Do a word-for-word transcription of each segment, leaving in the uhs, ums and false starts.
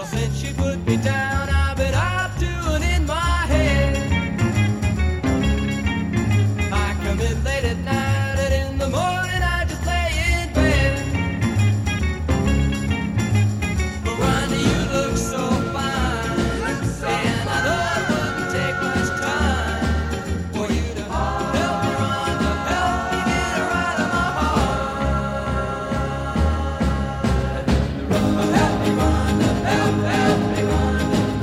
since she put me down, I've been up to and in my head. I come in late at night and in the morning I just lay in bed. But Rhonda, you look so fine, and I know it wouldn't take much time for you to help me, Rhonda, help me get her out of my heart. Help me, Rhonda, help, help me, Rhonda.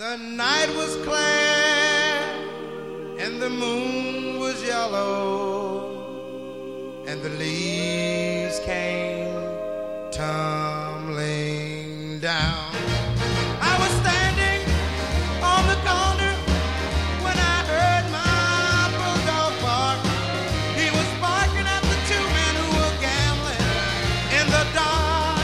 The night was clear and the moon was yellow and the leaves came tumbling down. I was standing on the corner when I heard my bulldog bark. He was barking at the two men who were gambling in the dark.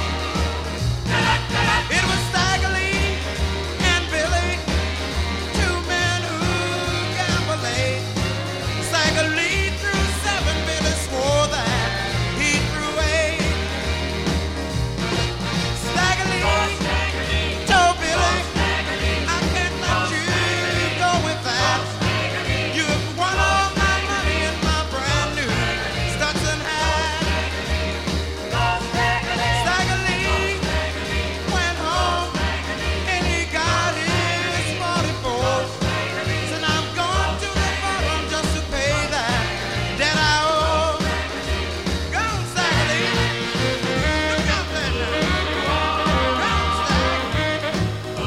It was Stagger Lee and Billy, two men who gamble late. Stagger Lee threw seven, Billy swore that he threw eight. Stagger Lee told Billy, I can't let you go with that. You've won all my money in my brand new Stetson hat. Stagger Lee went home and he got his forty-four. Said I'm going to the bottom just to pay that debt I owe. Go on, Stagger Lee. Look out there now. Go on, Stagger. Oh,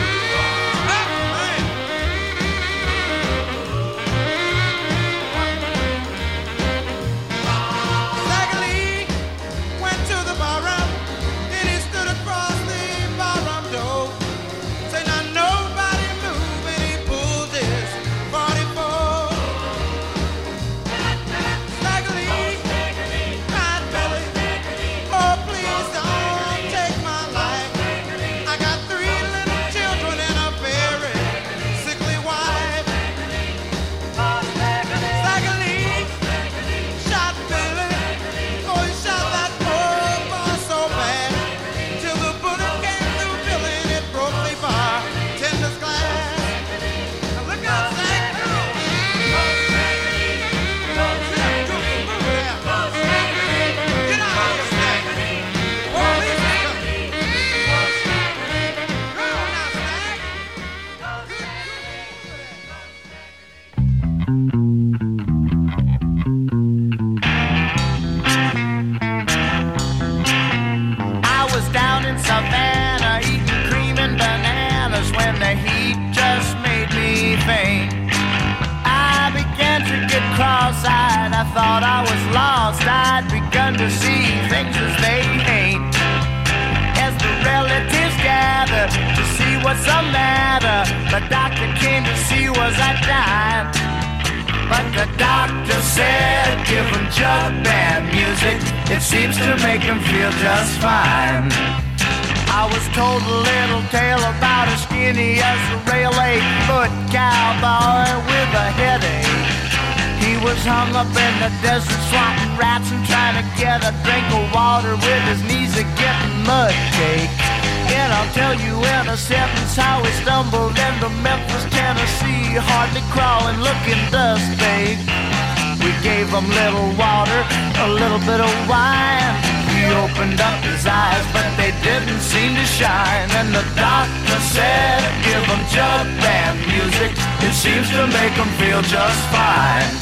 man. Stagger Lee went to the barroom and he stood across the barroom door. Said now nobody move and he pulled his forty-four. Stagger Lee cried Billy, oh please don't take my life. I got three little children and a very sickly wife. Stagger Lee shot Billy, oh he shot that poor boy so bad, till the bullet came through Billy and it broke the bartender's glass. Now look out, Stagger. Get out of here, Stagger. Police are coming. Go on now, Stagger. I was down in Savannah eating cream and bananas when the heat just made me faint. I began to get cross-eyed. I thought I was lost. I'd begun to see things as they ain't. As the relatives gathered to see what's the matter, the doctor came to see was I dying. But the doctor said, give him jug band music. It seems to make him feel just fine. I was told a little tale about a skinny as a rail eight-foot cowboy with a headache. He was hung up in the desert swatting rats and trying to get a drink of water with his knees a getting mud cake. And I'll tell you in a sentence how he stumbled into Memphis, Tennessee, hardly crawling, looking dust baked. We gave him little water, a little bit of wine. He opened up his eyes, but they didn't seem to shine. And the doctor said, give him jug band music. It seems to make him feel just fine.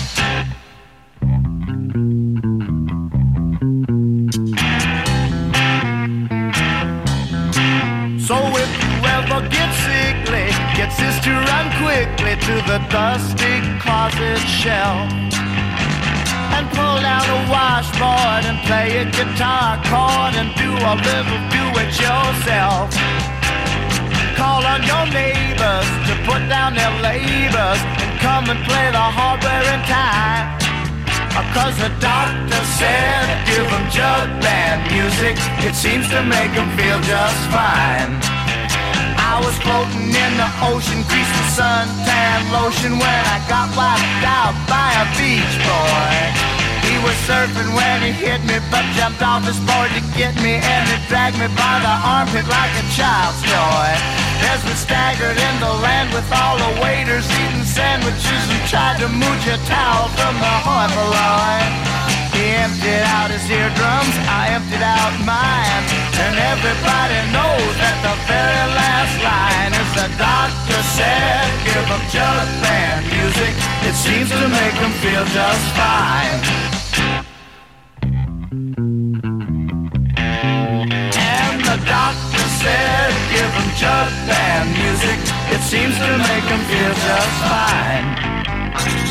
So if you ever get sickly, get sis to run quickly to the dusty closet shelf and pull down a washboard and play a guitar chord and do a little do-it-yourself. Call on your neighbors to put down their labors and come and play the hardware and tie. Cause the doctor said, give him jug band music. It seems to make him feel just fine. I was floating in the ocean, greased with suntan lotion when I got wiped out by a beach boy. He was surfing when he hit me, but jumped off his board to get me, and he dragged me by the armpit like a child's toy. As we staggered in the land with all the waiters eating sandwiches and tried to mooch a towel from the hoi polloi. He emptied out his eardrums, I emptied out mine, and everybody knows that the very last line is the doctor said, give him jug band music. It seems to make him feel just fine. And the doctor said, give him jug band music. It seems to make them feel just fine.